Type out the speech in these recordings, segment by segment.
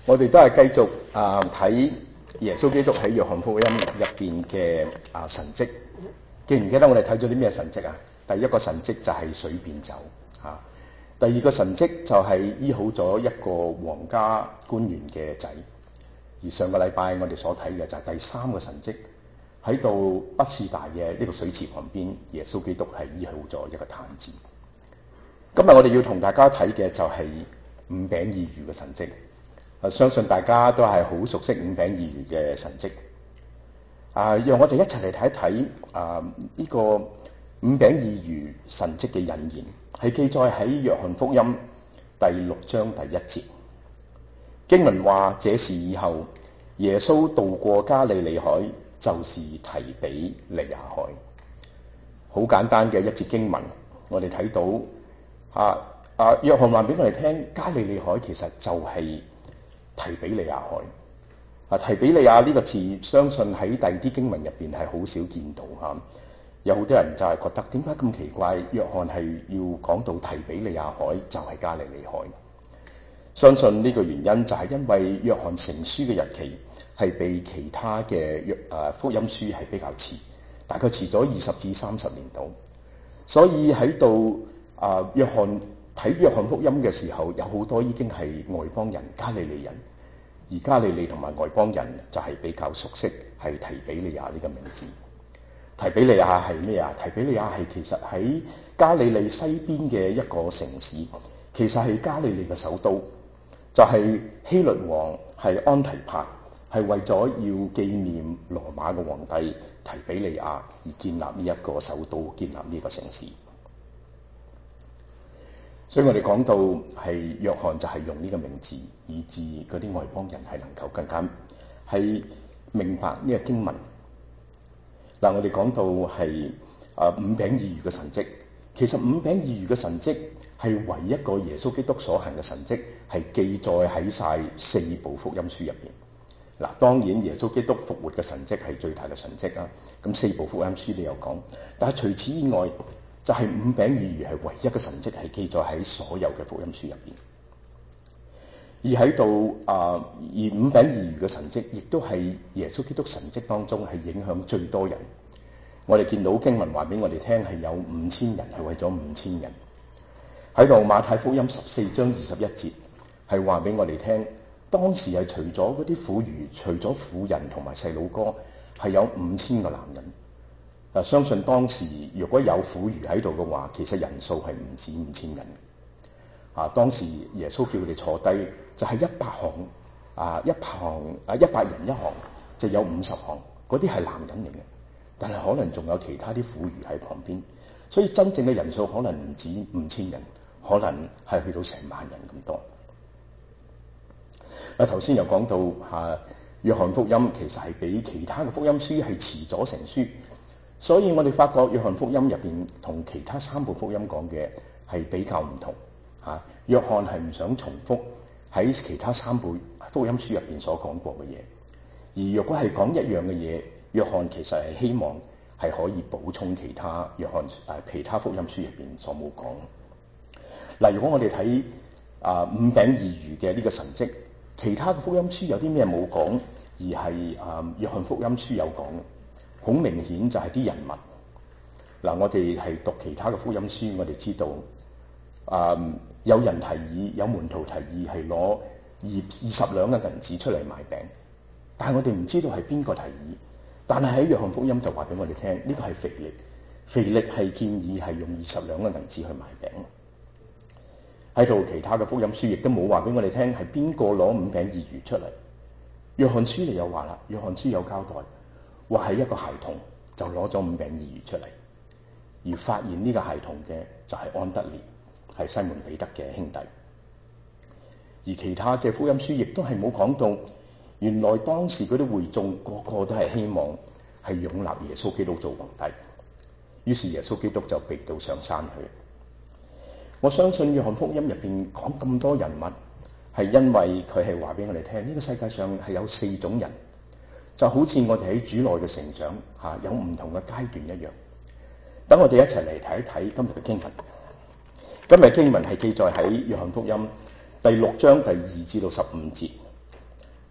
我哋都係繼續睇耶穌基督喺約翰福音入邊嘅神蹟。記唔記得我哋睇咗啲咩神蹟啊？第一個神蹟就係水變酒啊。第二個神蹟就係醫好咗一個皇家官員嘅仔。而上個禮拜我哋所睇嘅就係第三個神蹟，喺度畢士大嘅呢個水池旁邊，耶穌基督係醫好咗一個癱子。今日我哋要同大家睇嘅就係五餅二魚嘅神蹟。相信大家都係好熟悉五餅二魚嘅神蹟。讓我哋一齊嚟睇一睇呢個五餅二魚神蹟嘅引言，係記載喺約翰福音第6章第1節。經文話：這事以後，耶穌渡過加利利海，就是提比利亞海。好簡單嘅一節經文，我哋睇到約翰話俾我哋聽，加利利海其實就係提比利亞海。提比利亞呢個字，相信喺第二啲經文入邊係好少見到嚇。有好多人就係覺得點解咁奇怪？約翰係要講到提比利亞海就係加利利海。相信呢個原因就係因為約翰成書嘅日期係比其他嘅福音書係比較遲，大概遲咗20至30年度。所以喺度約翰睇約翰福音嘅時候，有好多已經係外邦人、加利利人。而加利利同埋外邦人就係比較熟悉係提比利亞呢個名字。提比利亞係咩啊？提比利亞係其實喺加利利西邊嘅一個城市，其實係加利利嘅首都。就係希律王係安提帕，係為咗要紀念羅馬嘅皇帝提比利亞而建立呢一個首都，建立呢個城市。所以我哋講到係約翰就係用呢個名字，以致嗰啲外邦人係能夠更加係明白呢個經文。嗱，我哋講到係五餅二魚嘅神蹟，其實五餅二魚嘅神蹟係唯一一個耶穌基督所行嘅神蹟，係記載喺晒4部福音書入邊。嗱，當然耶穌基督復活嘅神蹟係最大嘅神蹟啊。咁4部福音書都有講，但係除此以外，就係五餅二魚係唯一嘅神蹟，係記載喺所有嘅福音書入邊。而喺度而五餅二魚嘅神蹟，亦都係耶穌基督神蹟當中係影響最多人。我哋見到經文話俾我哋聽，係有5000人，係為咗5000人。喺度馬太福音14章21節係話俾我哋聽，當時係除咗嗰啲婦孺，除咗婦人同埋細路哥，係有5000個男人。相信當時如果有婦孺喺度嘅話，其實人數係唔止5000人。當時耶穌叫佢哋坐低，就係100行100人一行，就有50行，嗰啲係男人嚟嘅。但係可能仲有其他啲婦孺喺旁邊，所以真正嘅人數可能唔止5000人，可能係去到成萬人咁多。頭先又講到約翰福音其實係比其他嘅福音書係遲咗成書。所以我哋發覺約翰福音入邊同其他3部福音講嘅係比較唔同。約翰係唔想重複喺其他3部福音書入邊所講過嘅嘢，而若果係講一樣嘅嘢，約翰其實係希望係可以補充其他其他福音書入邊所冇講。嗱，如果我哋睇五餅二魚嘅呢個神蹟，其他嘅福音書有啲咩冇講，而係約翰福音書有講。好明顯就係啲人物。我哋係讀其他嘅福音書，我哋知道有人提議，有門徒提議係攞20兩嘅銀子出嚟買餅，但係我哋唔知道係邊個提議。但係喺約翰福音就話俾我哋聽，呢個係腓力。腓力係建議係用20兩嘅銀子去買餅。喺度其他嘅福音書亦都冇話俾我哋聽係邊個攞五餅二魚出嚟。約翰書就有話啦，約翰書有交代。話係一個孩童就攞咗五餅二魚出嚟，而發現呢個孩童嘅就係安德烈，係西門彼得嘅兄弟。而其他嘅福音書亦都係冇講到，原來當時嗰啲會眾個個都係希望係擁立耶穌基督做皇帝，於是耶穌基督就被到上山去。我相信約翰福音入邊講咁多人物，係因為佢係話俾我哋聽，呢個世界上係有4種人。就好似我哋喺主內嘅成長有唔同嘅階段一樣。等我哋一齊嚟睇一睇今日嘅經文。今日經文係記載喺約翰福音第6章第2至到15節。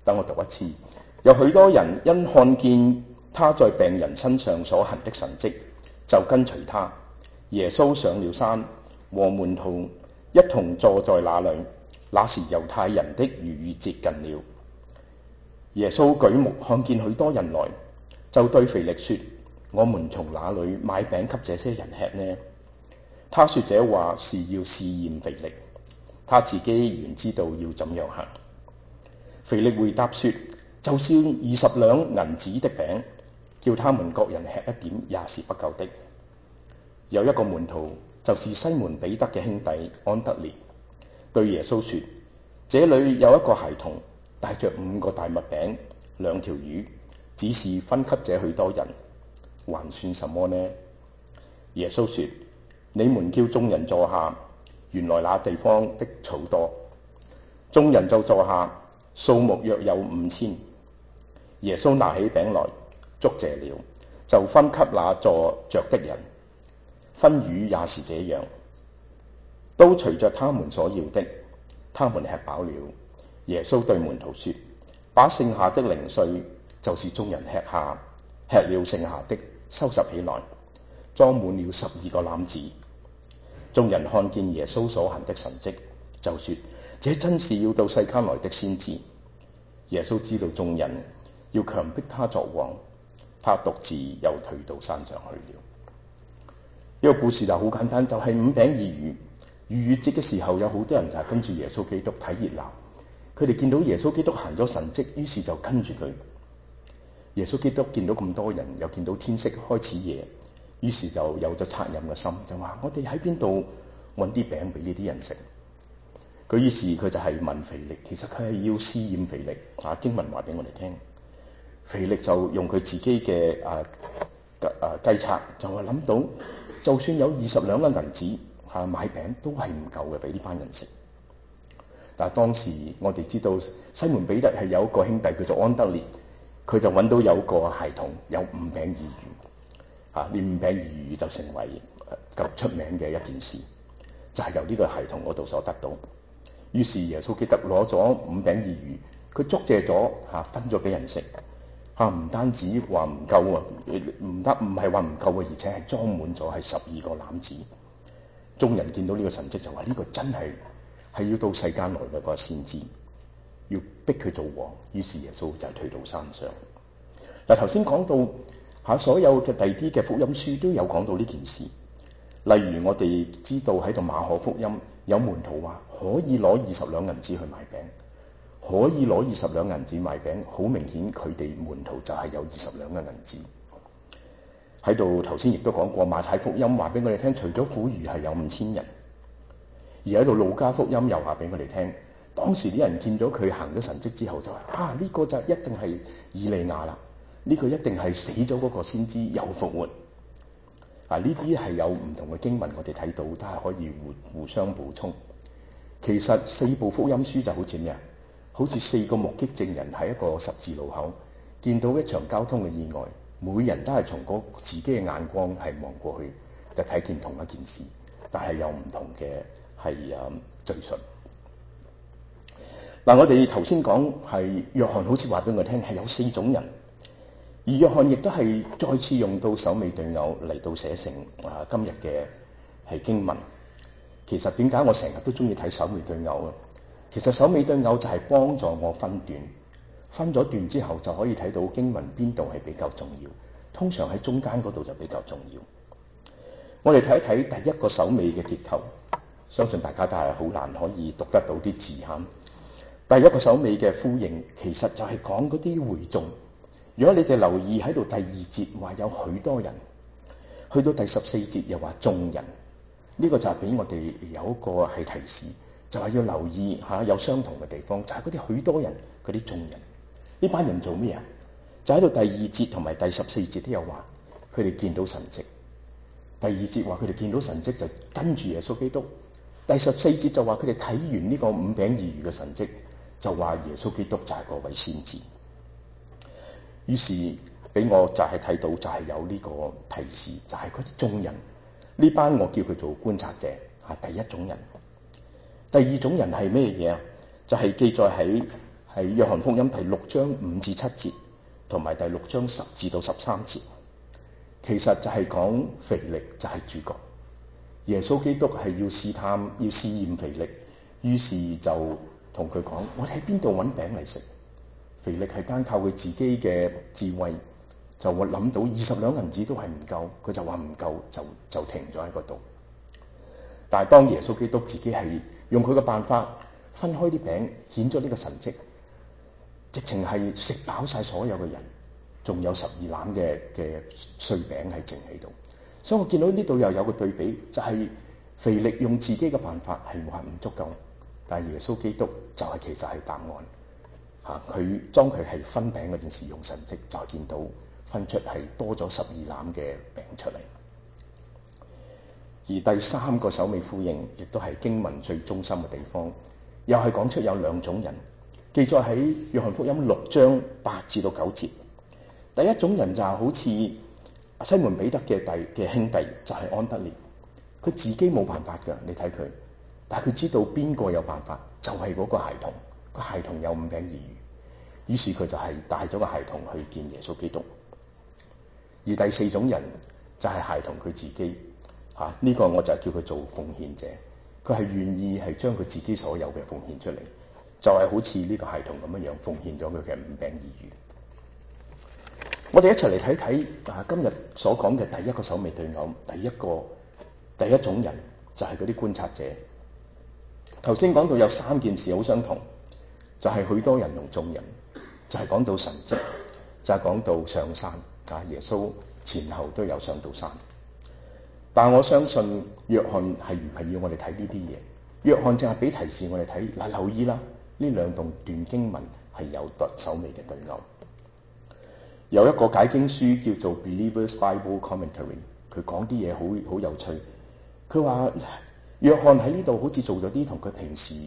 等我讀一次。有許多人因看見他在病人身上所行的神蹟，就跟隨他。耶穌上了山，和門徒一同坐在那裏。那時猶太人的逾越節近了。耶穌舉目看見許多人來，就對腓力說：我們從哪裏買餅給這些人吃呢？他說這話是要試驗腓力，他自己原知道要怎樣行。腓力回答說：就算20兩銀子的餅，叫他們各人吃一點也是不夠的。有一個門徒，就是西門彼得嘅兄弟安德烈，對耶穌說：這裏有一個孩童，帶着5個大麥餅、2條魚，只是分給這許多人，還算什麼呢？耶穌說：你們叫眾人坐下。原來那地方的草多，眾人就坐下，數目約有5000。耶穌拿起餅來，祝謝了，就分給那坐着的人，分魚也是這樣，都隨着他們所要的。他們吃飽了。耶穌對門徒說：把剩下的零碎，就是眾人吃了剩下的，收拾起來，裝滿了12個籃子。眾人看見耶穌所行的神蹟，就說：這真是要到世間來的先知。耶穌知道眾人要強迫他作王，他獨自又退到山上去了。呢個故事就好簡單，就係5餅2魚。逾越節嘅時候，有好多人就係跟住耶穌基督睇熱鬧。佢哋見到耶穌基督行咗神蹟，於是就跟住佢。耶穌基督見到咁多人，又見到天色開始夜，於是就有咗惻隱嘅心，就話：我哋喺邊度揾啲餅俾呢啲人食？於是佢就係問腓力，其實佢係要試驗腓力。經文話俾我哋聽，腓力就用佢自己嘅計策，就話諗到，就算有20兩嘅銀子買餅都係唔夠嘅，俾呢班人食。但係當時我哋知道西門彼得係有一個兄弟叫做安德烈，佢就揾到有個孩童有5餅2魚，呢5餅2魚就成為夠出名嘅一件事，就係由呢個孩童嗰度所得到。於是耶穌基督攞咗5餅2魚，佢祝謝咗分咗俾人食。唔單止話唔夠啊，唔係話唔夠啊，而且係裝滿咗係12個籃子。眾人見到呢個神蹟就話：呢個真係要到世間來嘅個先知，要逼佢做王。於是耶穌就退到山上。頭先講到所有嘅第二啲嘅福音書都有講到呢件事。例如我哋知道喺度馬可福音有門徒話可以攞20兩銀子去買餅，可以攞20兩銀子買餅，好明顯佢哋門徒就係有20兩嘅銀子。喺度頭先亦都講過，馬太福音話俾我哋聽，除咗婦孺係有5000人。而喺度路加福音又話俾我哋聽，當時啲人見咗佢行咗神蹟之後就話：呢個就一定係以利亞啦，呢個一定係死咗嗰個先知又復活。呢啲係有唔同嘅經文，我哋睇到都係可以互相補充。其實4部福音書就好似咩啊？好似4個目擊證人喺一個十字路口見到一場交通嘅意外，每人都係從自己嘅眼光係望過去，就睇見同一件事，但係有唔同嘅敘述。我哋頭先講係約翰好似話俾我聽係有4種人，而約翰亦都係再次用到首尾對偶嚟到寫成今日嘅係經文。其實點解我成日都中意睇首尾對偶啊？其實首尾對偶就係幫助我分段，分咗段之後就可以睇到經文邊度係比較重要，通常喺中間嗰度就比較重要。我哋睇一睇第一個首尾嘅結構，相信大家都係好難可以讀得到啲字眼。第一個首尾嘅呼應，其實就係講嗰啲會眾。如果你哋留意喺度第2節話有許多人，去到第14節又話眾人，呢個就係俾我哋有一個係提示，就係要留意有相同嘅地方，就係嗰啲許多人，嗰啲眾人。呢班人做咩啊？就喺度第2節同埋第14節都有話，佢哋見到神蹟。第2節話佢哋見到神蹟就跟住耶穌基督。第14節就話佢哋睇完呢個5餅2魚嘅神蹟，就話耶穌基督就係嗰位先知。於是俾我就係睇到就係有呢個提示，就係嗰啲眾人，呢班我叫佢做觀察者，第一種人。第二種人係咩嘢啊？就係記載喺係約翰福音第6章5至7節，同埋第6章10至到13節。其實就係講腓力就係主角，耶穌基督係要試探、要試驗腓力，於是就同佢講：我哋喺邊度揾餅嚟食？腓力係單靠佢自己嘅智慧，就會諗到20兩銀子都係唔夠，佢就話唔夠，就停咗喺嗰度。但係當耶穌基督自己係用佢嘅辦法分開啲餅，顯咗呢個神蹟，直情係食飽晒所有嘅人，仲有12籃嘅碎餅係剩喺度。所以我見到呢度又有個對比，就係腓力用自己嘅辦法係話唔足夠，但係耶穌基督就係其實係答案。佢當佢係分餅嗰陣時用神蹟，就見到分出係多咗12籃嘅餅出嚟。而第3個首尾呼應，亦都係經文最中心嘅地方，又係講出有2種人，記載喺約翰福音6章8至到9節。第一種人就係好似西門彼得嘅兄弟，就係安德烈，佢自己冇辦法㗎，你睇佢，但係佢知道邊個有辦法，就係嗰個孩童。個孩童有5餅2魚，於是佢就係帶咗個孩童去見耶穌基督。而第4種人就係孩童佢自己，呢個我就叫佢做奉獻者，佢係願意係將佢自己所有嘅奉獻出嚟，就係好似呢個孩童咁樣奉獻咗佢嘅5餅2魚。我哋一齊嚟睇睇今日所講嘅第一個首尾對偶，第一種人就係嗰啲觀察者。頭先講到有3件事好相同，就係許多人同眾人，就係講到神蹟，就係講到上山。耶穌前後都有上到山。但我相信約翰係唔係要我哋睇呢啲嘢？約翰淨係俾提示我哋睇，嗱，留意啦，呢2段經文係有首尾嘅對偶。有一個解經書叫做 Believer's Bible Commentary， 佢講啲嘢好有趣。佢話約翰喺呢度好似做咗啲同佢平時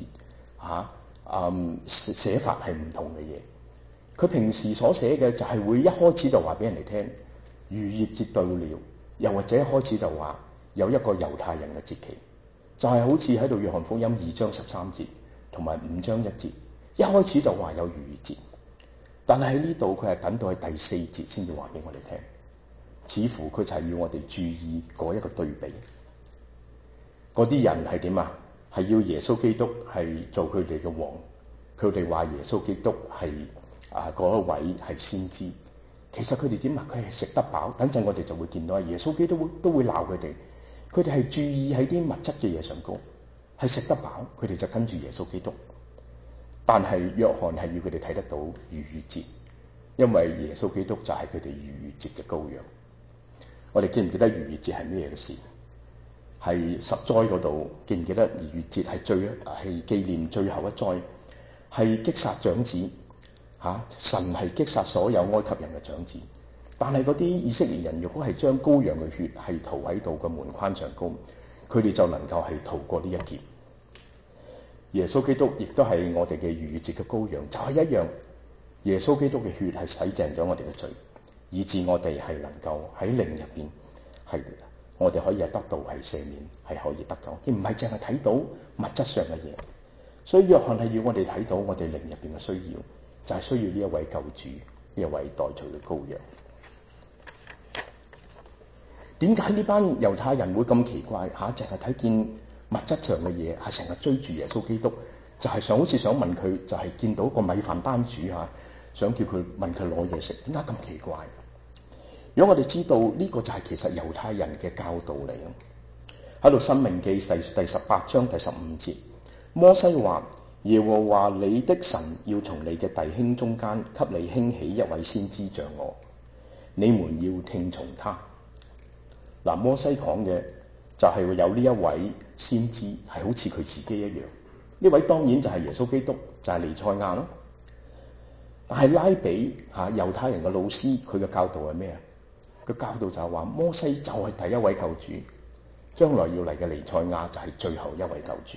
寫法係唔同嘅嘢。佢平時所寫嘅就係會一開始就話俾人哋聽逾越節到了，又或者一開始就話有一個猶太人嘅節期，就係好似喺度約翰福音2章13節同埋5章1節，一開始就話有逾越節。但係喺呢度佢係等到係第4節先至話俾我哋聽，似乎佢就係要我哋注意嗰一個對比。嗰啲人係點啊？係要耶穌基督係做佢哋嘅王，佢哋話耶穌基督係嗰一位係先知。其實佢哋點啊？佢係食得飽。等陣我哋就會見到耶穌基督都會鬧佢哋。佢哋係注意喺啲物質嘅嘢上高，係食得飽，佢哋就跟住耶穌基督。但係約翰係要佢哋睇得到逾越節，因為耶穌基督就係佢哋逾越節嘅羔羊。我哋記唔記得逾越節係咩嘅事？係10災嗰度，記唔記得逾越節係紀念最後一災，係擊殺長子。神係擊殺所有埃及人嘅長子。但係嗰啲以色列人如果係將羔羊嘅血係塗喺度個門框上高，佢哋就能夠係逃過呢一劫。耶穌基督亦都係我哋嘅逾越節嘅羔羊，就係一樣。耶穌基督嘅血係洗淨咗我哋嘅罪，以致我哋係能夠喺靈入邊係我哋可以係得到係赦免，係可以得救，而唔係淨係睇到物質上嘅嘢。所以約翰係要我哋睇到我哋靈入邊嘅需要，就係需要呢一位救主，呢一位代罪嘅羔羊。點解呢班猶太人會咁奇怪淨係睇見物質上嘅嘢，係成日追住耶穌基督，就係好似想問佢，就係見到個米飯班主想叫佢問佢攞嘢食，點解咁奇怪？如果我哋知道呢個就係其實猶太人嘅教導嚟，喺度申命記第18章第15節，摩西話：耶和華你的神要從你嘅弟兄中間給你興起一位先知像我，你們要聽從他。摩西講嘅就係會有呢一位先知，係好似佢自己一樣。呢位當然就係耶穌基督，就係彌賽亞咯。但係拉比猶太人嘅老師，佢嘅教導係咩啊？佢教導就係話摩西就係第一位救主，將來要嚟嘅彌賽亞就係最後一位救主。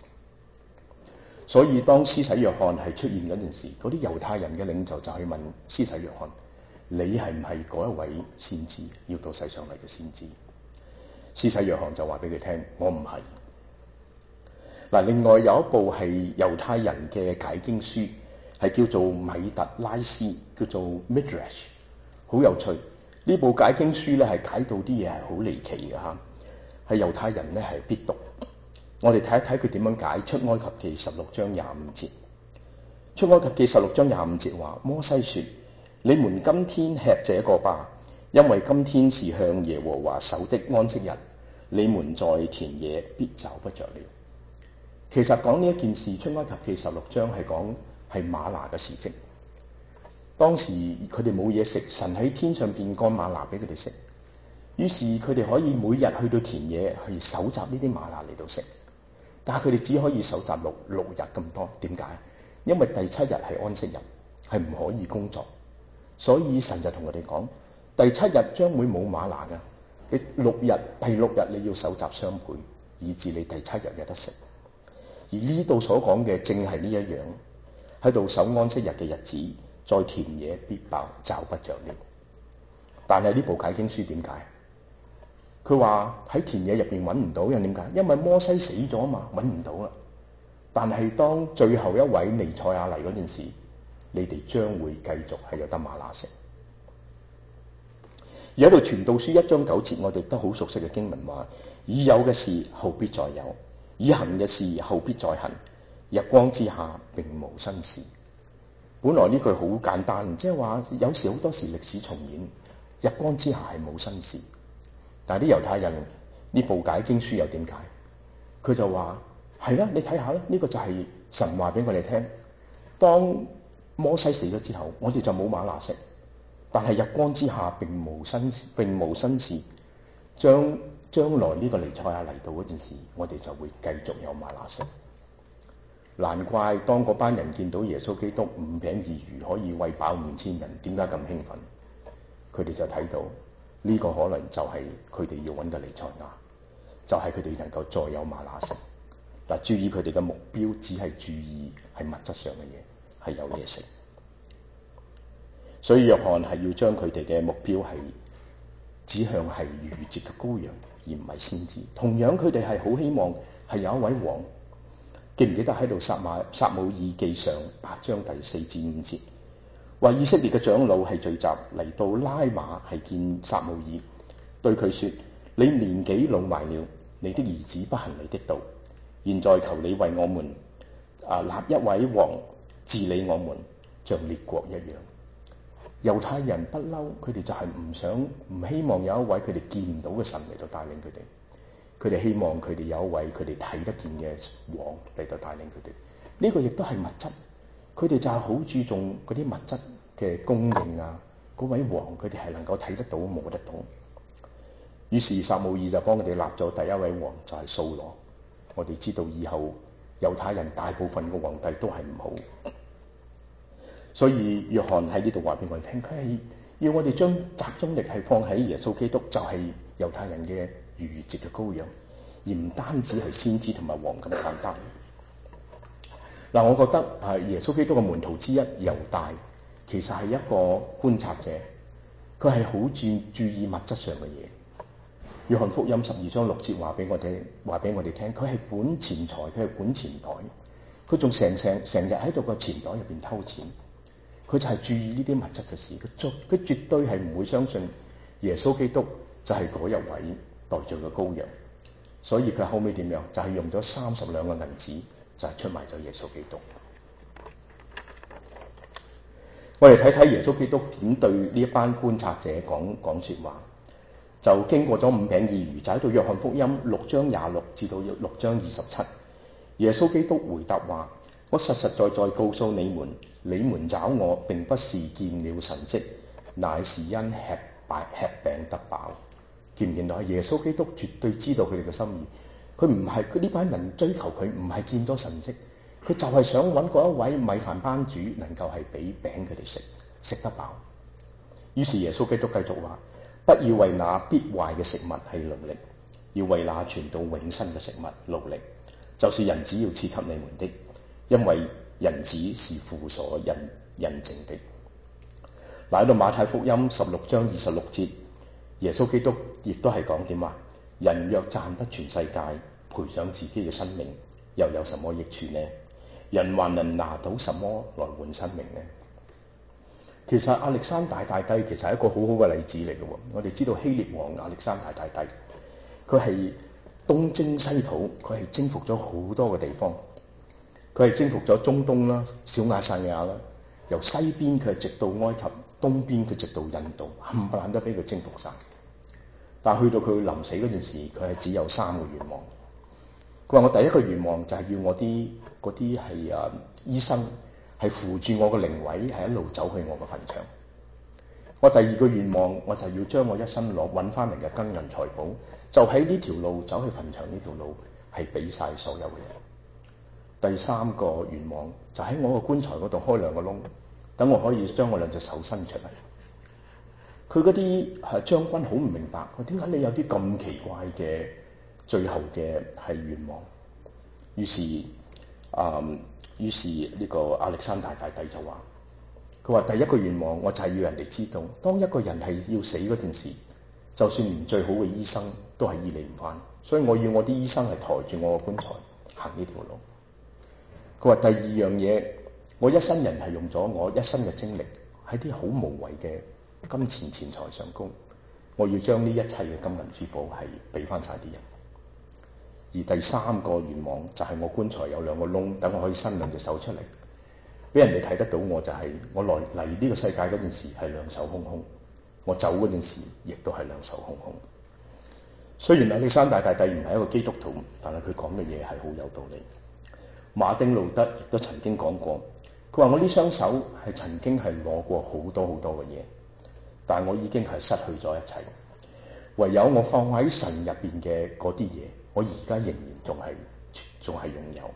所以當施洗約翰係出現嗰陣時，嗰啲猶太人嘅領袖就去問施洗約翰：你係唔係嗰一位先知，要到世上嚟嘅先知？施洗約翰就話俾佢聽：我唔係。另外有一部係猶太人嘅解經書， 係叫做米特拉斯，叫做 Midrash， 好有趣。呢部解經書咧係解到啲嘢係好離奇嘅嚇，係猶太人咧係必讀。我哋睇一睇佢點樣解出埃及記16章25節。出埃及記16章25節話：摩西說：你們今天吃這個吧，因為今天是向耶和華守的安息日，你們在田野必找不着了。其實講呢一件事，出埃及記16章係講係嗎哪嘅事蹟。當時佢哋冇嘢食，神喺天上邊降嗎哪俾佢哋食，於是佢哋可以每日去到田野去搜集呢啲嗎哪嚟到食，但係佢哋只可以搜集六日咁多。點解？因為第7日係安息日，係唔可以工作，所以神就同佢哋講：第7日將會冇嗎哪㗎，你第六日你要搜集雙倍，以至你第7日有得食。而呢度所講嘅正係呢一樣，喺度守安息日嘅日子，在田野必找不着了。但係呢部解經書點解？佢話喺田野入邊揾唔到，因為點解？因為摩西死咗啊嘛，揾唔到啦。但係當最後一位彌賽亞嚟嗰陣時，你哋將會繼續係有得嗎哪食。而喺度傳道書1章9節，我哋都好熟悉嘅經文話：已有嘅事後必再有，已行嘅事後必再行，日光之下並無新事。本來呢句好簡單，即係話有時好多時歷史重演，日光之下係冇新事。但係啲猶太人呢部解經書又點解？佢就話係啦，你睇下啦，呢個就係神話俾我哋聽。當摩西死咗之後，我哋就冇嗎哪食，但係日光之下並無新事。將來呢個彌賽亞嚟到嗰陣時，我哋就會繼續有嗎哪食。難怪當嗰班人見到耶穌基督5餅2魚可以餵飽5000人，點解咁興奮？佢哋就睇到呢個可能就係佢哋要揾嘅彌賽亞，就係佢哋能夠再有嗎哪食。嗱，注意佢哋嘅目標只係注意係物質上嘅嘢，係有嘢食。所以約翰係要將佢哋嘅目標係指向係逾越節嘅羔羊，而唔係先知。同樣佢哋係好希望係有一位王。記唔記得喺度撒母耳記上8章第4至5節，話以色列嘅長老係聚集嚟到拉馬係見撒母耳，對佢說：你年紀老邁了，你的兒子不行你的道，現在求你為我們立一位王治理我們，像列國一樣。猶太人不嬲，佢哋就係唔希望有一位佢哋見唔到嘅神嚟到帶領佢哋。佢哋希望佢哋有一位佢哋睇得見嘅王嚟到帶領佢哋。呢個亦都係物質，佢哋就係好注重嗰啲物質嘅供應啊。嗰位王佢哋係能夠睇得到摸得到。於是撒母耳就幫佢哋立咗第一位王，就係掃羅。我哋知道以後猶太人大部分嘅皇帝都係唔好，所以約翰喺呢度話俾我哋聽，佢係要我哋將集中力係放喺耶穌基督，就係猶太人嘅逾越節嘅羔羊，而唔單止係先知同埋王咁簡單。嗱，我覺得耶穌基督嘅門徒之一猶大，其實係一個觀察者，佢係好注意物質上嘅嘢。約翰福音12章6節話俾我哋聽，佢係管錢財，佢係管錢袋，佢仲成日喺度個錢袋入邊偷錢，佢就係注意呢啲物質嘅事，佢絕對係唔會相信耶穌基督就係嗰一位代罪嘅羔羊。所以佢後尾點樣？就係用咗30兩個銀子，就係出賣咗耶穌基督。我哋睇睇耶穌基督點對呢一班觀察者講說話。就經過咗5餅2魚，就喺到約翰福音6章26至到6章27，耶穌基督回答話：我實實在在告訴你們，你們找我並不是見了神蹟，乃是因吃餅得飽。見唔見到？耶穌基督絕對知道佢哋嘅心意。佢呢班人追求佢唔係見咗神蹟，佢就係想揾嗰一位米飯班主能夠係俾餅佢哋食得飽。於是耶穌基督繼續話：不要為那必壞嘅食物係勞力，要為那存到永生嘅食物勞力，就是人子要賜給你們的，因為人子是父所印證的。嗱，喺度馬太福音16章26節，耶穌基督亦都係講點話：人若賺得全世界，賠上自己嘅生命，又有什麼益處呢？ 人還能拿到什麼來換生命呢？其實亞歷山大大帝其實係一個好好嘅例子嚟嘅喎。我哋知道希臘王亞歷山大大帝，佢係東征西討，佢係征服咗好多個地方。佢係征服咗中東啦、小亞細亞啦，由西邊佢係直到埃及，東邊佢直到印度，冚唪唥都俾佢征服晒。但係去到佢臨死嗰陣時，佢係只有3個願望。佢話：我第一個願望就係要我嗰啲係醫生係扶住我個靈位，係一路走去我個墳場。我第二個願望，我就係要將我一生揾翻嚟嘅金銀財寶，就喺呢條路走去墳場呢條路，係俾晒所有嘅人。第三個願望就喺我個棺材嗰度開2個窿，等我可以將我2隻手伸出嚟。佢嗰啲將軍好唔明白，佢點解你有啲咁奇怪嘅最後嘅係願望？於是呢個亞歷山大大帝就話：佢話第一個願望我就係要人哋知道，當一個人係要死嗰陣時，就算連最好嘅醫生都係醫你唔翻，所以我要我啲醫生係抬住我個棺材行呢條路。佢話第二樣嘢，我一生人係用咗我一生嘅精力喺啲好無謂嘅金錢財上高，我要將呢一切嘅金銀珠寶係俾翻晒啲人。而第三個願望就係我棺材有2個窿，等我可以伸2隻手出嚟，俾人哋睇得到我就係我嚟呢個世界嗰陣時係2手空空，我走嗰陣時亦都係2手空空。雖然亞歷山大大帝唔係一個基督徒，但係佢講嘅嘢係好有道理。馬丁路德亦都曾經講過，佢話：我呢雙手係曾經係攞過好多好多嘅嘢，但我已經係失去咗一切，唯有我放喺神入邊嘅嗰啲嘢，我而家仍然仲係擁有。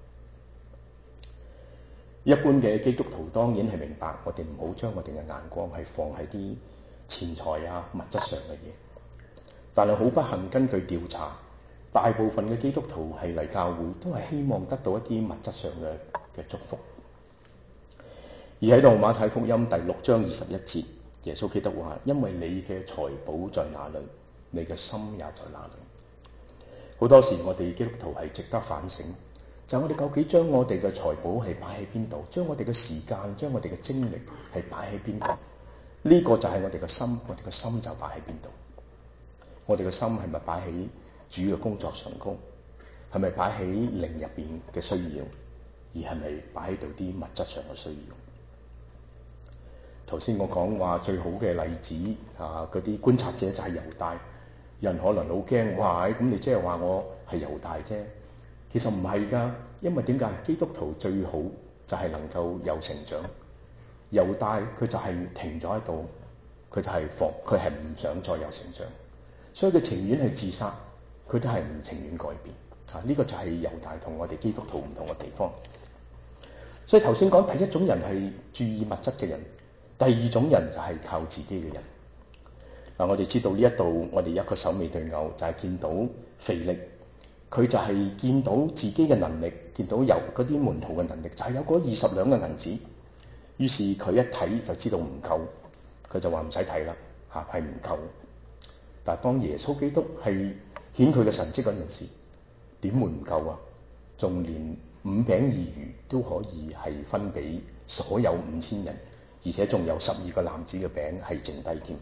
一般嘅基督徒當然係明白，我哋唔好將我哋嘅眼光係放喺啲錢財啊、物質上嘅嘢，但係好不幸，根據調查，大部分嘅基督徒係嚟教會都係希望得到一啲物質上嘅祝福。而喺度馬太福音第6章21節，耶穌基督話：因為你嘅財寶在哪裏，你嘅心也在哪裏。好多時我哋基督徒係值得反省，就係我哋究竟將我哋嘅財寶係擺喺邊度，將我哋嘅時間、將我哋嘅精力係擺喺邊度？呢個就係我哋嘅心，我哋嘅心就擺喺邊度？我哋嘅心係咪擺喺主嘅工作上高？係咪擺喺靈入邊嘅需要？而係咪擺喺度啲物質上嘅需要？頭先我講話最好嘅例子嗰啲觀察者就係猶大。人可能好驚，哇！咁你即係話我係猶大啫？其實唔係㗎，因為點解？基督徒最好就係能夠有成長。猶大佢就係停咗喺度，佢係唔想再有成長，所以佢情願係自殺，佢都係唔情願改變。呢個就係猶大同我哋基督徒唔同嘅地方。所以頭先講第一種人係注意物質嘅人，第二種人就係靠自己嘅人。我哋知道呢一度，我哋一個首尾對偶就係見到腓力，佢就係見到自己嘅能力，見到有嗰啲門徒嘅能力，就係有嗰20兩嘅銀子。於是佢一睇就知道唔夠，佢就話唔使睇啦，係唔夠。但係當耶穌基督係顯佢嘅神蹟嗰陣時，點會唔夠啊？仲連5餅2魚都可以係分俾所有5000人，而且仲有12個籃子嘅餅係剩低添。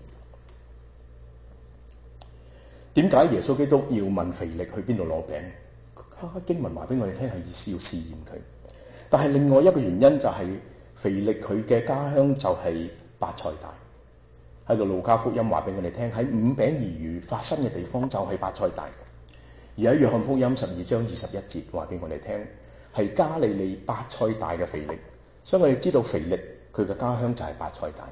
點解耶穌基督要問腓力去邊度攞餅？經文話俾我哋聽係意思要試驗佢。但係另外一個原因就係腓力佢嘅家鄉就係伯賽大。喺度路加福音話俾我哋聽，喺5餅2魚發生嘅地方就係伯賽大。而喺約翰福音12章21節話俾我哋聽，係加利利伯賽大嘅腓力。所以我哋知道腓力佢嘅家鄉就係伯賽大。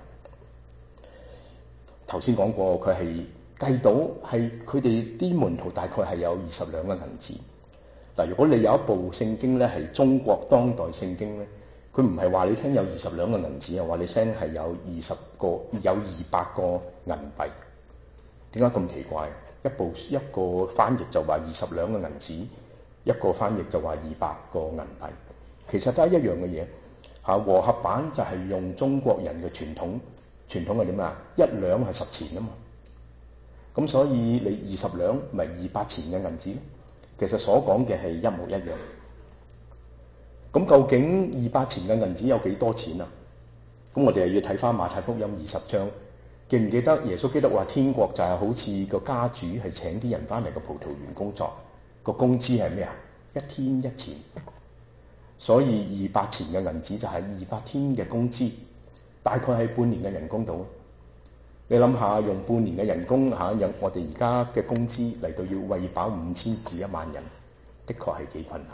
頭先講過佢係計到係佢哋啲門徒大概係有20兩嘅銀子。嗱，如果你有一部聖經咧係中國當代聖經咧，佢唔係話你聽有20兩嘅銀子，又話你聽係有200個銀幣。點解咁奇怪？一個翻譯就話20兩嘅銀子，一個翻譯就話200個銀幣。其實都係一樣嘅嘢。和合版就係用中國人嘅傳統係點啊？1兩係10錢啊嘛。咁所以你20兩咪200錢嘅銀子，其實所講嘅係一模一樣。 咁究竟200錢嘅銀紙有幾多錢啊？咁我哋又要睇翻馬太福音20章，記唔記得耶穌基督話天國就係好似個家主係請啲人翻嚟個葡萄園工作，個工資係咩啊？1天1錢，所以200錢嘅銀紙就係200天嘅工資，大概係半年嘅人工度。你諗下，用半年嘅人工用我哋而家嘅工資嚟到要餵飽5000至1萬人，的確係幾困難。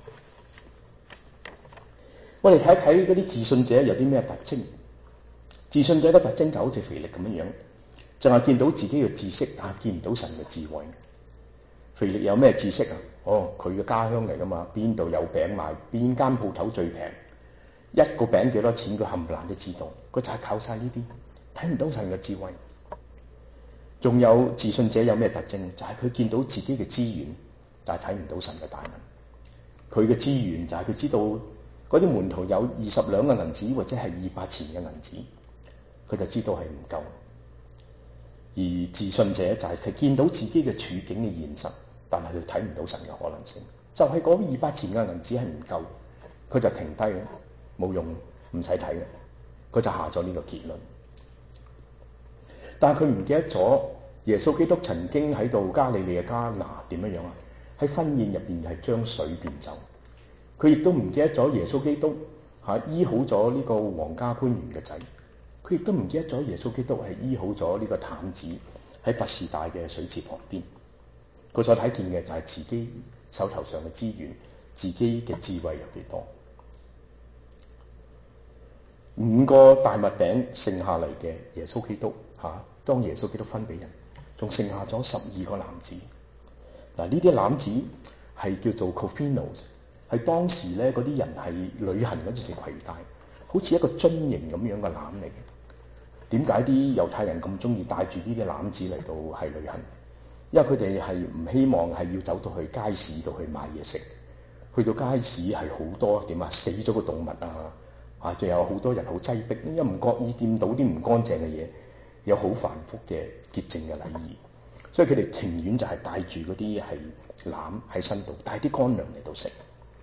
我哋睇一睇嗰啲自信者有啲咩特徵？自信者嘅特徵就好似腓力咁樣，就係見到自己嘅知識，但係見唔到神嘅智慧。腓力有咩知識啊？佢嘅家鄉嚟噶嘛，邊度有餅賣，邊間鋪頭最平，一個餅幾多錢，佢冚唪唥都知道。佢就係靠晒呢啲，睇唔到神嘅智慧。仲有自信者有咩特徵？就係佢見到自己嘅資源，但係睇唔到神嘅大能。佢嘅資源就係佢知道嗰啲門徒有20兩嘅銀紙或者係200錢嘅銀紙，佢就知道係唔夠。而自信者就係佢見到自己嘅處境嘅現實，但係佢睇唔到神嘅可能性。就係嗰200錢嘅銀紙係唔夠，佢就停低，冇用，唔使睇嘅，佢就下咗呢個結論。但係佢唔記得咗耶穌基督曾經喺度加利利嘅迦拿點樣啊？喺婚宴入邊係將水變酒。佢亦都唔記得咗耶穌基督醫好咗呢個皇家官員嘅仔。佢亦都唔記得咗耶穌基督係醫好咗呢個癱子喺拔士大嘅水池旁邊。佢所睇見嘅就係自己手頭上嘅資源，自己嘅智慧有幾多。5個大麥餅剩下嚟嘅耶穌基督當耶穌基督分俾人，仲剩下咗12個籃子。嗱，呢啲籃子係叫做 Koffinos， 係當時咧嗰啲人係旅行嗰陣時攜帶，好似一個樽形咁樣嘅籃嚟嘅。點解啲猶太人咁中意帶住呢啲籃子嚟到係旅行？因為佢哋係唔希望係要走到去街市度去買嘢食。去到街市係好多死咗個動物仲有好多人好擠迫，因為唔覺意掂到啲唔乾淨嘅嘢，有好繁複嘅潔淨嘅禮儀，所以佢哋情願就係帶住嗰啲係籃喺身度，帶啲乾糧嚟到食。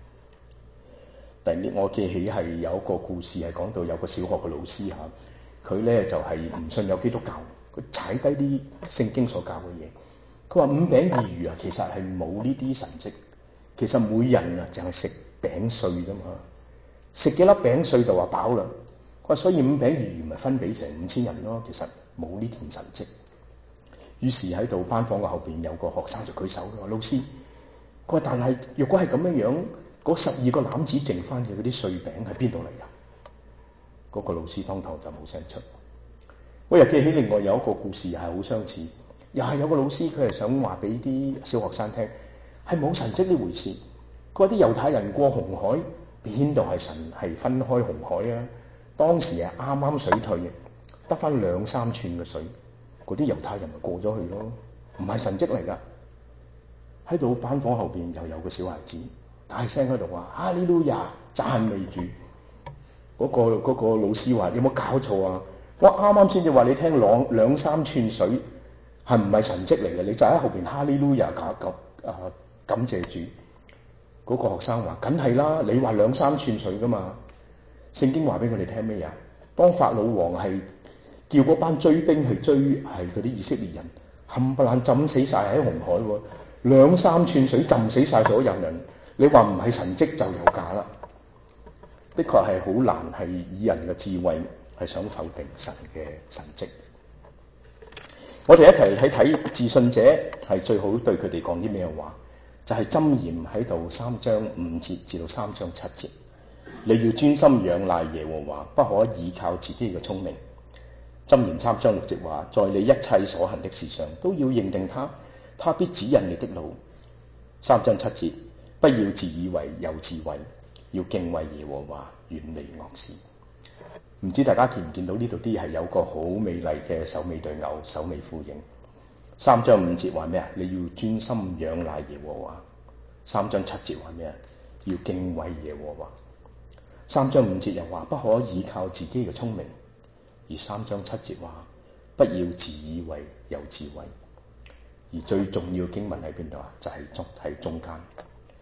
我記起係有一個故事係講到有個小學嘅老師佢咧就係唔信有基督教，佢踩低啲聖經所教嘅嘢。佢話5餅2魚其實係冇呢啲神蹟，其實每人淨係食餅碎啫嘛，食幾粒餅碎就話飽啦。佢話所以5餅2魚咪分俾成5000人咯，其實冇呢件神蹟。於是喺度班房嘅後邊有個學生就舉手話：老師，佢話但係若果係咁樣，嗰12個籃子剩翻嘅嗰啲碎餅喺邊度嚟㗎？嗰個老師當堂就冇聲出。我又記起另外有一個故事係好相似，又係有個老師佢係想話俾啲小學生聽，係冇神蹟呢回事。佢話啲猶太人過紅海，邊度係神係分開紅海啊？當時係啱啱水退嘅，得翻2-3寸嘅水，嗰啲猶太人咪過咗去咯，唔係神蹟嚟㗎。喺度班房後邊又有個小孩子大聲喺度話：哈利路亞，讚美主。嗰個老師話：有冇搞錯啊？我啱啱先至話你聽2-3寸水係唔係神蹟嚟嘅？你就喺後邊哈利路亞感謝主。嗰個學生話：梗係啦，你話2-3寸水㗎嘛？聖經話俾佢哋聽咩啊？當法老王係叫嗰班追兵去追係嗰啲以色列人，冚唪唥浸死晒喺紅海喎，2-3寸水浸死晒所有人。你話唔係神蹟就有假啦。的確係好難係以人嘅智慧係想否定神嘅神蹟。我哋一齊睇睇自信者係最好對佢哋講啲咩話，就係箴言喺度3章5節至到3章7節。你要專心仰賴耶和華，不可倚靠自己嘅聰明。箴言3章6節話：在你一切所行的事上都要認定他，他必指引你的路。3章7節：不要自以為有智慧，要敬畏耶和華，遠離惡事。唔知大家見唔見到呢度啲係有個好美麗嘅首尾對偶，首尾呼應。3章5節話咩啊？你要專心仰賴耶和華。3章7節話咩啊？要敬畏耶和華。3章5節又話不可倚靠自己嘅聰明，而3章7節話不要自以為有智慧。而最重要經文喺邊度啊？就係喺中間。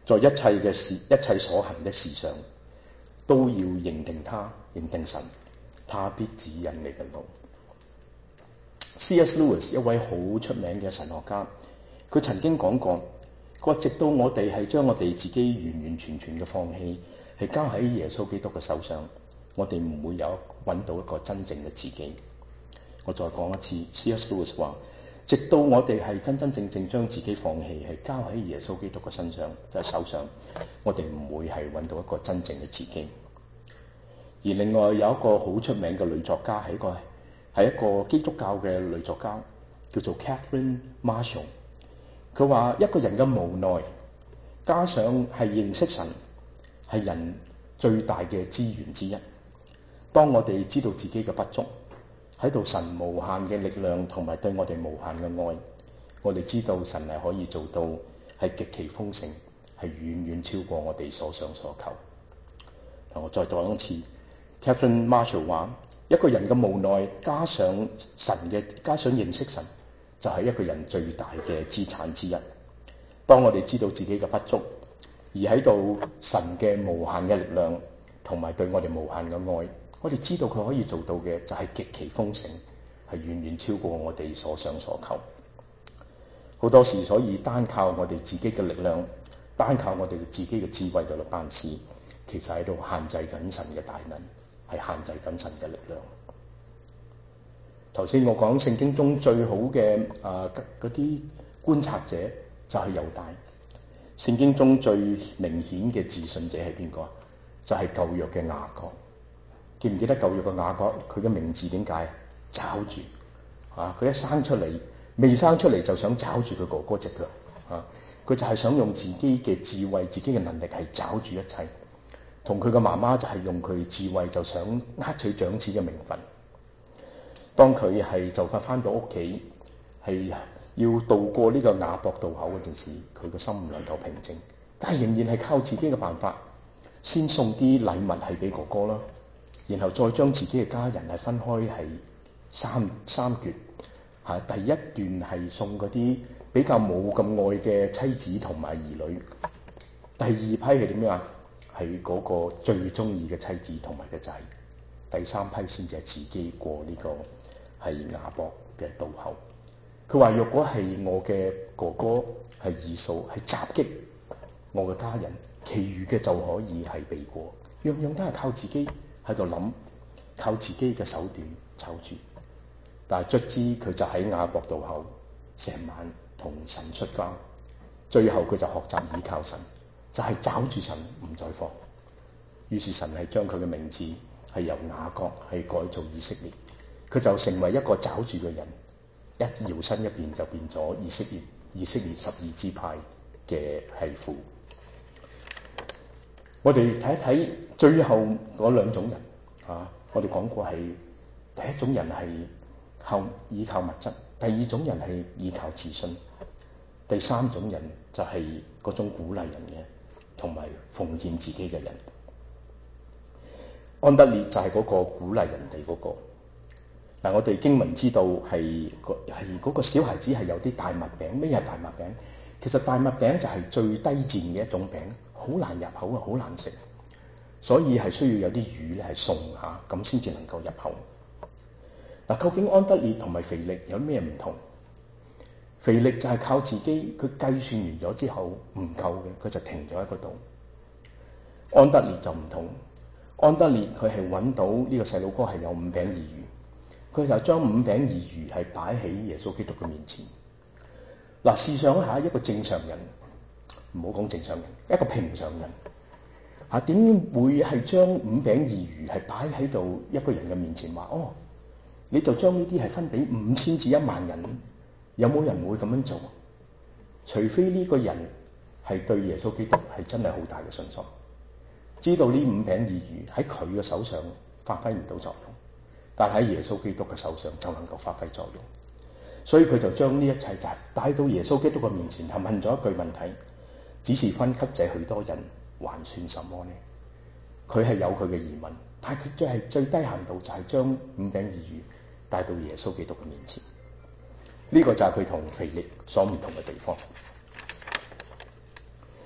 在一切嘅事、一切所行的事上，都要認定他、認定神，他必指引你嘅路。C.S. Lewis 一位好出名嘅神學家，佢曾經講過，佢話直到我哋係將我哋自己完完全全嘅放棄，係交喺耶穌基督嘅手上，我哋唔會有揾到一個真正嘅自己。我再講一次 ，C.S. Lewis 話，直到我哋係真真正正將自己放棄，係交喺耶穌基督嘅身上，手上，我哋唔會係揾到一個真正嘅自己。而另外有一個好出名嘅女作家，係一個基督教嘅女作家，叫做 Catherine Marshall。佢話一個人嘅無奈，加上係認識神，係人最大嘅資源之一。當我哋知道自己嘅不足，喺度神無限嘅力量同埋對我哋無限嘅愛，我哋知道神係可以做到係極其豐盛，係遠遠超過我哋所想所求。我再講一次 ，Catherine Marshall 話：一個人嘅無奈加上認識神，就係一個人最大嘅資產之一。當我哋知道自己嘅不足，而喺度神嘅無限嘅力量同埋對我哋無限嘅愛，我哋知道佢可以做到嘅就係極其豐盛，係遠遠超過我哋所想所求。好多時，所以單靠我哋自己嘅力量，單靠我哋自己嘅智慧嚟辦事，其實喺度限制緊神嘅大能，係限制緊神嘅力量。頭先我講聖經中最好嘅嗰啲觀察者就係猶大。聖經中最明顯嘅自信者係邊個？就係舊約嘅雅各。記唔記得舊約嘅雅各？佢嘅名字點解？抓住佢一生出嚟，未生出嚟就想抓住佢哥哥隻腳佢就係想用自己嘅智慧、自己嘅能力係抓住一切。同佢嘅媽媽就係用佢智慧就想呃取長子嘅名分。當佢係就快翻到屋企，係要渡過呢個雅博渡口嗰陣時，佢個心唔能夠平靜，但係仍然係靠自己嘅辦法，先送啲禮物係俾哥哥啦，然後再將自己嘅家人係分開係三橛。第一段係送嗰啲比較冇咁愛嘅妻子同埋兒女，第二批係點樣啊？係嗰個最中意嘅妻子同埋嘅仔，第三批先至係自己過呢個係雅博嘅渡口。佢話：若果係我嘅哥哥係以掃係襲擊我嘅家人，其餘嘅就可以係避過，樣樣都係靠自己喺度諗，靠自己嘅手段湊住。但係卒之佢就喺雅博渡口成晚同神出交，最後佢就學習倚靠神，就係抓住神唔再放。於是神係將佢嘅名字係由雅各係改做以色列，佢就成為一個抓住嘅人，一搖身一變就變咗以色列12支派嘅係父。我哋睇一睇最後嗰兩種人我哋講過係第一種人係依靠物質，第二種人係依靠自信，第三種人就係嗰種鼓勵人嘅同埋奉獻自己嘅人。安德烈就係嗰個鼓勵人哋嗰個。嗱，我哋經文知道係嗰個小孩子係有啲大麥餅。咩係大麥餅？其實大麥餅就係最低賤嘅一種餅，好難入口啊，好難食，所以係需要有啲魚咧係送下，咁先至能夠入口。嗱，究竟安德烈同埋腓力有咩唔同？腓力就係靠自己，佢計算完咗之後唔夠嘅，佢就停咗喺嗰度。安德烈就唔同，安德烈佢係揾到呢個細佬哥係有5餅2魚，佢就將5餅2魚係擺喺耶穌基督嘅面前。嗱，試想一下一個正常人，唔好講正常人，一個平常人點會係將5餅2魚係擺喺度一個人嘅面前話你就將呢啲係分俾5000至1萬人？有冇人會咁樣做？除非呢個人係對耶穌基督係真係好大嘅信心，知道呢5餅2魚喺佢嘅手上發揮唔到作用，但喺耶穌基督嘅手上就能夠發揮作用。所以佢就將呢一切就帶到耶穌基督嘅面前，係問咗一句問題：只是分給這許多人，還算什麼呢？佢係有佢嘅疑問，但係佢最低限度就係將5餅2魚帶到耶穌基督嘅面前。呢個就係佢同腓力所唔同嘅地方。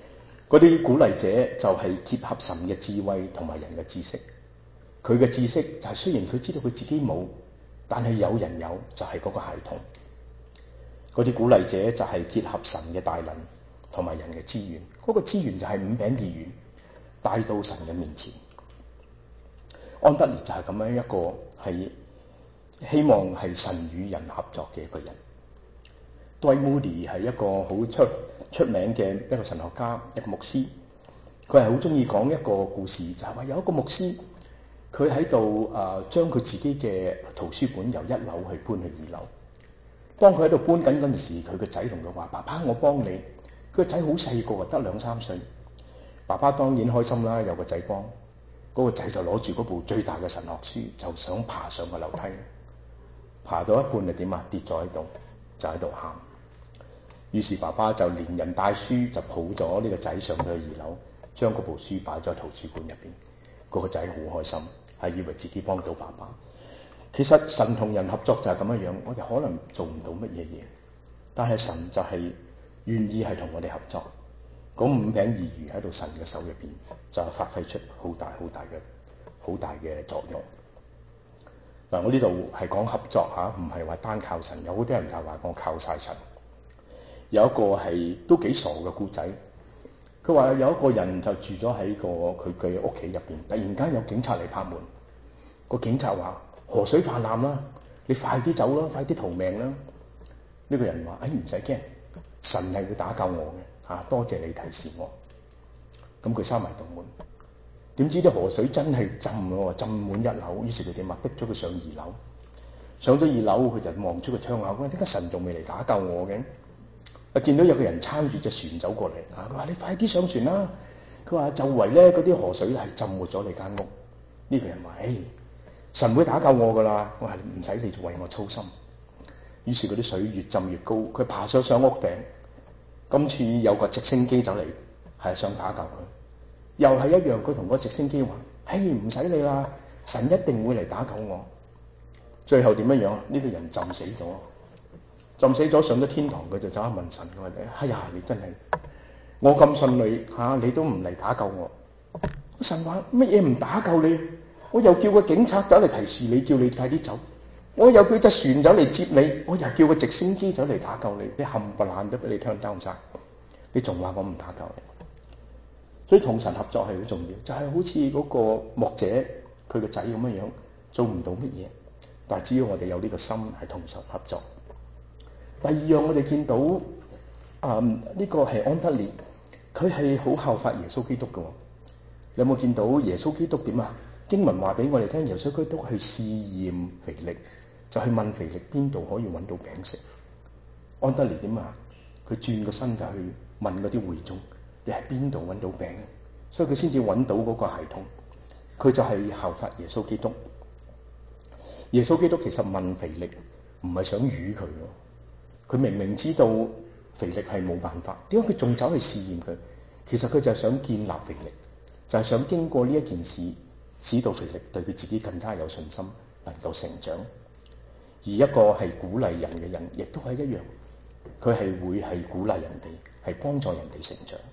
嗰啲鼓勵者就係結合神嘅智慧同埋人嘅知識。佢嘅知識就係雖然佢知道佢自己冇，但係有人有，就係嗰個孩童。嗰啲鼓勵者就係結合神嘅大能同埋人嘅資源，嗰個資源就係5餅2魚帶到神嘅面前。安德烈就係咁樣一個係希望係神與人合作嘅一個人。Dwight Moody 係一個好出名嘅一個神學家，一個牧師。佢係好中意講一個故事，就係話有一個牧師，佢喺度將佢自己嘅圖書館由1樓去搬去2樓。當佢喺度搬緊嗰陣時，佢個仔同佢話：爸爸，我幫你。佢個仔好細個，得2、3歲。爸爸當然開心啦，有個仔幫。嗰個仔就攞住嗰部最大嘅神學書，就想爬上個樓梯。爬到一半就點啊？跌咗喺度，就喺度喊。於是爸爸就連人帶書就抱咗呢個仔上到去2樓，將嗰部書擺咗喺圖書館入邊。嗰個仔好開心，係以為自己幫到爸爸。其實神同人合作就係咁樣樣，我哋可能做唔到乜嘢嘢，但係神就係願意係同我哋合作。嗰5餅2魚喺度神嘅手入邊，就係發揮出好大嘅作用。嗱，我呢度係講合作嚇，唔係話單靠神。有好多人就係話我靠晒神。有一個係都幾傻嘅故仔，佢話有一個人就住咗喺佢嘅屋企入邊，突然間有警察嚟拍門。個警察話：河水泛濫啦，你快啲走啦，快啲逃命啦！呢個人話：唔使驚，神係會打救我嘅嚇，多謝你提示我。咁佢閂埋道門，點知啲河水真係浸滿1樓，於是佢點啊？逼咗佢上2樓。上咗2樓，佢就望出個窗口，點解神仲未嚟打救我嘅？見到有個人撐住隻船走過嚟，佢話：你快啲上船啦！佢話周圍咧嗰啲河水係浸沒咗你間屋。呢個人話：神會打救我噶啦！我話唔使你為我操心。於是嗰啲水越浸越高，佢爬上屋頂。今次有個直升機走嚟，係想打救佢，又係一樣。佢同個直升機話：唔使你啦，神一定會嚟打救我。最後點樣樣？呢個人浸死咗。浸死咗上咗天堂，佢就走去問神：你真係我咁順利你都唔嚟打救我。神話乜嘢唔打救你？我又叫個警察走嚟提示你，叫你快啲走。我又叫隻船走嚟接你，我又叫個直升機走嚟打救你。你冚唪唥都俾你turn down晒，你仲話我唔打救你？所以同神合作係好重要，就係好似嗰個牧者佢個仔咁樣樣，做唔到乜嘢，但係只要我哋有呢個心係同神合作。第二樣我哋見到呢個係安德烈，佢係好效法耶穌基督嘅。你有冇見到耶穌基督點啊？經文話俾我哋聽，耶穌基督去試驗腓力，就去問腓力邊度可以揾到餅食。安德烈點啊？佢轉個身就去問嗰啲會眾：你喺邊度揾到餅？所以佢先至揾到嗰個孩童。佢就係效法耶穌基督。耶穌基督其實問腓力唔係想魚佢咯。佢明明知道腓力係冇辦法，點解佢仲走去試驗佢？其實佢就係想建立腓力，就係想經過呢一件事，使到腓力對佢自己更加有信心，能夠成長。而一個係鼓勵人嘅人，亦都係一樣，佢係會係鼓勵人哋，係幫助人哋成長。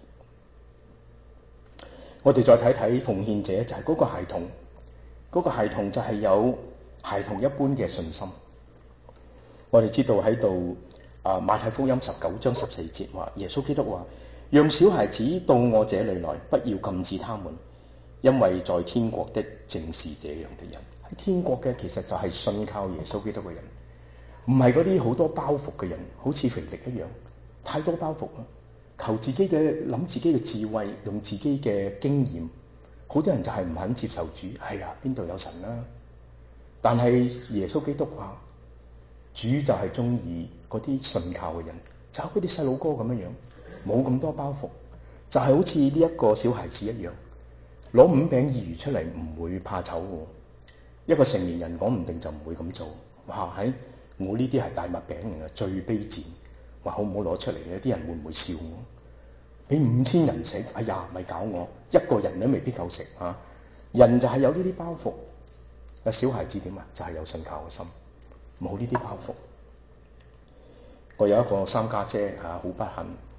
我哋再睇睇奉獻者，就係嗰個孩童，嗰個孩童就係有孩童一般嘅信心。我哋知道喺度。馬太福音19章14節話，耶穌基督話：讓小孩子到我這裏來，不要禁止他們，因為在天國的正是這樣的人。喺天國嘅其實就係信靠耶穌基督嘅人，唔係嗰啲好多包袱嘅人，好似腓力一樣，太多包袱啦，求自己嘅諗自己嘅智慧，用自己嘅經驗，好多人就係唔肯接受主。邊度有神啦？但係耶穌基督話，主就係中意嗰啲信靠嘅人，就好似啲細路哥咁樣樣，冇咁多包袱，就係好似呢一個小孩子一樣，攞5餅2魚出嚟唔會怕醜嘅。一個成年人講唔定就唔會咁做。我呢啲係大麥餅嚟嘅，最卑賤。話好唔好攞出嚟咧？啲人會唔會笑我？俾5000人食，咪搞我，一個人都未必夠食啊！人就係有呢啲包袱。小孩子點啊？就係有信靠嘅心。冇呢啲包袱。我有一個3家姐好不幸，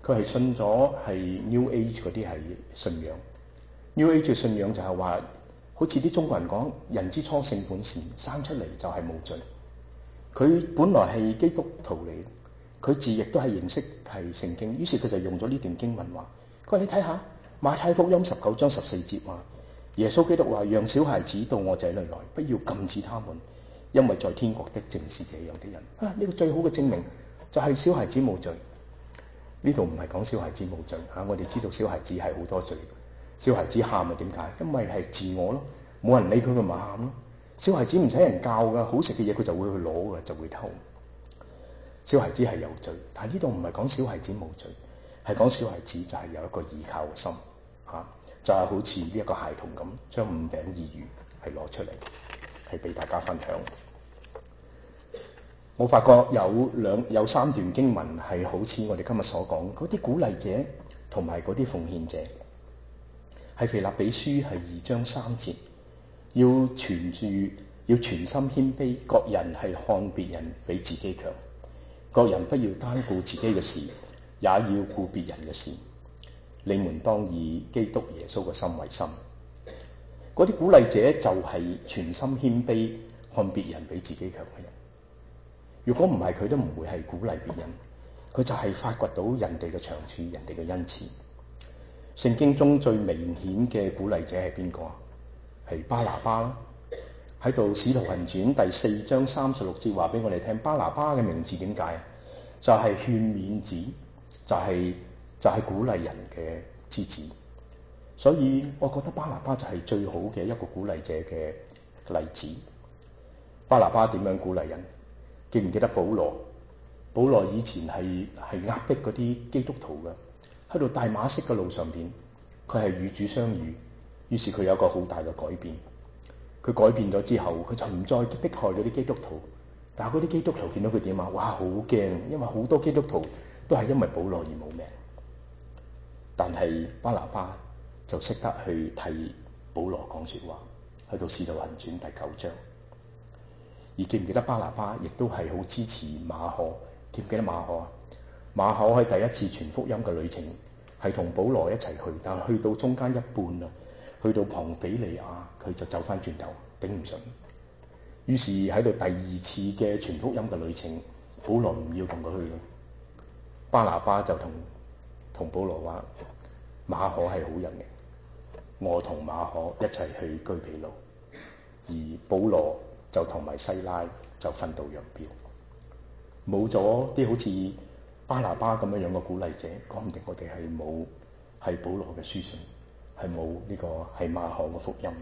佢係信咗係 New Age 嗰啲係信仰。New Age 嘅信仰就係話，好似啲中國人講，人之初性本善，生出嚟就係冇罪。佢本來係基督徒嚟，佢自亦都係認識係聖經，於是佢就用咗呢段經文話：佢話你睇下馬太福音19章14節話，耶穌基督話：讓小孩子到我這裏來，不要禁止他們，因為在天國的正是這樣的人。呢個最好嘅證明就係小孩子冇罪。呢度唔係講小孩子冇罪嚇，我哋知道小孩子係好多罪。小孩子喊啊，點解？因為係自我咯，冇人理佢，佢咪喊咯。小孩子唔使人教噶，好食嘅嘢佢就會去攞噶，就會偷。小孩子係有罪，但係呢度唔係講小孩子冇罪，係講小孩子就係有一個依靠嘅心嚇，就係好似呢一個孩童咁，將5餅2魚係攞出嚟，係俾大家分享。我發覺有3段經文係好似我哋今日所講嗰啲鼓勵者同埋嗰啲奉獻者，係腓立比書係2章3節，要全心謙卑，各人係看別人比自己強，各人不要單顧自己嘅事，也要顧別人嘅事。你們當以基督耶穌嘅心為心。嗰啲鼓勵者就係全心謙卑，看別人比自己強嘅人。如果唔係，佢都唔會係鼓勵別人，佢就係發掘到人哋嘅長處，人哋嘅恩賜。聖經中最明顯嘅鼓勵者係邊個啊？係巴拿巴啦。喺度《使徒行傳》第4章36節話俾我哋聽，巴拿巴嘅名字點解？就係勸勉子，就係鼓勵人嘅之子。所以我覺得巴拿巴就係最好嘅一個鼓勵者嘅例子。巴拿巴點樣鼓勵人？記唔記得保羅？保羅以前係壓迫嗰啲基督徒嘅，喺度大馬色嘅路上邊，佢係與主相遇，於是佢有一個好大嘅改變。佢改變咗之後，佢就唔再迫害嗰啲基督徒。但係嗰啲基督徒見到佢點啊？哇，好驚，因為好多基督徒都係因為保羅而冇命。但係巴拿巴就識得去替保羅講說話，去到《使徒行傳》第9章。而記唔記得巴拿巴亦都係好支持馬可？記唔記得馬可啊？馬可喺第一次傳福音嘅旅程係同保羅一齊去，但係去到中間一半啊，去到龐比利亞，佢就走翻轉頭，頂唔順。於是喺度第2次嘅傳福音嘅旅程，保羅唔要同佢去咯。巴拿巴就同保羅話：馬可係好人嚟，我同馬可一齊去居比路，而保羅就同埋西拉就分道揚鑣。冇咗啲好似巴拿巴咁樣嘅鼓勵者，講唔定我哋係冇係保羅嘅書信，係冇呢個係馬可嘅福音。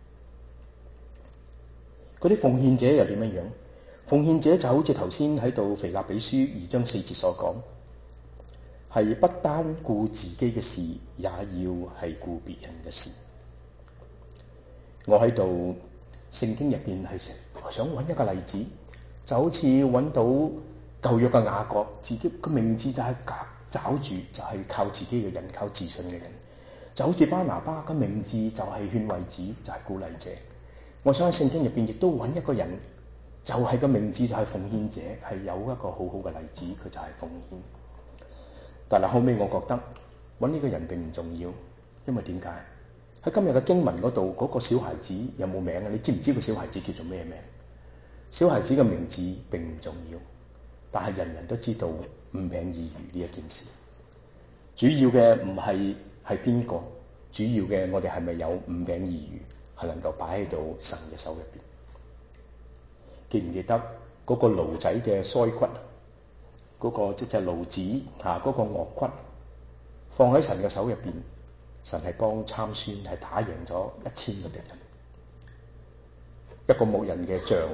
嗰啲奉獻者又點樣？奉獻者就好似頭先喺度腓立比書2章4節所講，係不單顧自己嘅事，也要係顧別人嘅事。我喺度聖經入邊係想揾一個例子，就好似揾到舊約嘅雅各，自己個名字就係找住，就係靠自己嘅人，靠自信嘅人。就好似巴拿巴個名字就係勸慰子，就係鼓勵者。我想喺聖經入邊亦都揾一個人，就係個名字就係奉獻者，係有一個好好嘅例子，佢就係奉獻。但係後尾我覺得揾呢個人並唔重要，因為點解？喺今日嘅經文嗰度，嗰個小孩子有冇名啊？你知唔知個小孩子叫做咩名？小孩子嘅名字並唔重要，但係人人都知道5餅2魚呢一件事。主要嘅唔係邊個，主要嘅我哋係咪有5餅2魚係能夠擺喺到神嘅手入邊？記唔記得嗰個驢仔嘅腮骨？嗰個即係驢子嗰個顎骨放喺神嘅手入邊，神係幫參孫係打贏咗1000個敵人。一個牧人嘅杖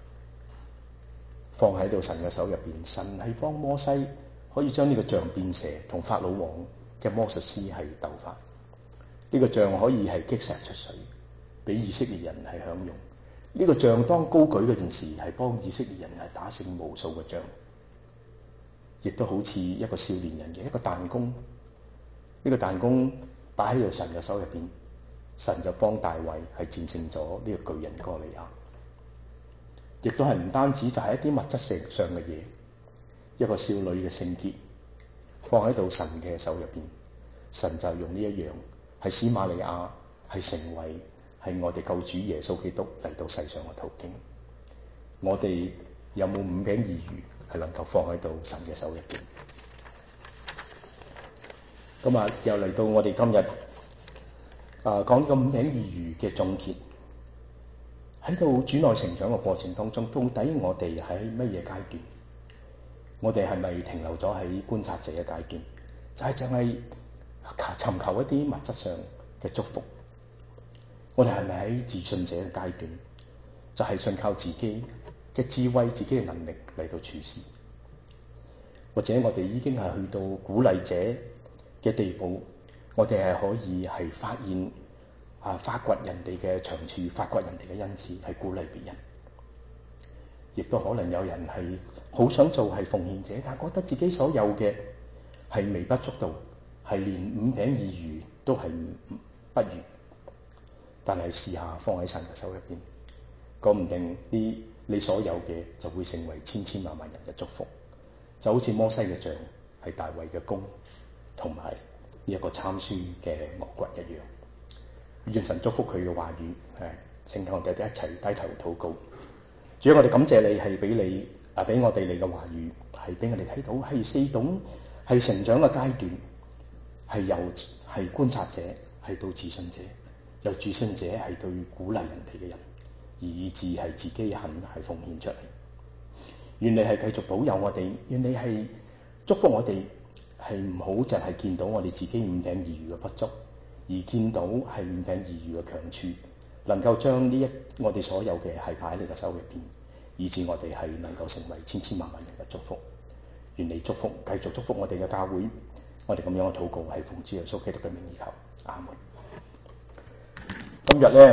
放喺到神嘅手入邊，神係幫摩西可以將呢個杖變蛇，同法老王嘅魔術師係鬥法。呢個杖可以係擊石出水，俾以色列人係享用。呢個杖當高舉嗰件事係幫以色列人係打勝無數嘅仗，亦都好似一個少年人嘅一個彈弓。呢個彈弓擺喺到神嘅手入邊，神就幫大衛係戰勝咗呢個巨人哥利亞。亦都係唔單止就係一啲物質上嘅嘢，一個少女嘅聖潔放喺到神嘅手入邊，神就用呢一樣係使瑪利亞係成為係我哋救主耶穌基督嚟到世上嘅途徑。我哋有冇五餅二魚係能夠放喺到神嘅手入邊？咁啊，又嚟到我哋今日講呢個五餅二魚嘅總結。喺度主內成長嘅過程當中，到底我哋喺乜嘢階段？我哋係咪停留咗喺觀察者嘅階段？就係淨係尋求一啲物質上嘅祝福？我哋係咪喺自信者嘅階段？就係信靠自己嘅智慧、自己嘅能力嚟到處事？或者我哋已經係去到鼓勵者嘅地步？我哋係可以係發現發掘人哋嘅長處，發掘人哋嘅恩賜，係鼓勵別人。亦都可能有人係好想做係奉獻者，但覺得自己所有嘅係微不足道，係連五餅二魚都係不如。但係試下放喺神嘅手入邊，講唔定你所有嘅就會成為千千萬萬人嘅祝福。就好似摩西嘅杖係大衛嘅弓，同埋呢一個參孫嘅顎骨一樣。願神祝福佢嘅話語，請我哋一齊低頭禱告。主啊，我哋感謝你係俾我哋你嘅話語，係俾我哋睇到係四種係成長嘅階段，係由係觀察者係到自信者，由自信者係對鼓勵人哋嘅人，以至係自己肯係奉獻出嚟。願你係繼續保佑我哋，願你係祝福我哋，係唔好淨係見到我哋自己五餅二魚嘅不足，而見到係五餅二魚嘅強處，能夠將我哋所有嘅係擺喺你嘅手入邊，以致我哋係能夠成為千千萬萬人嘅祝福。願你祝福，繼續祝福我哋嘅教會。我哋咁樣嘅禱告係奉主耶穌基督嘅名而求，阿門。今日咧。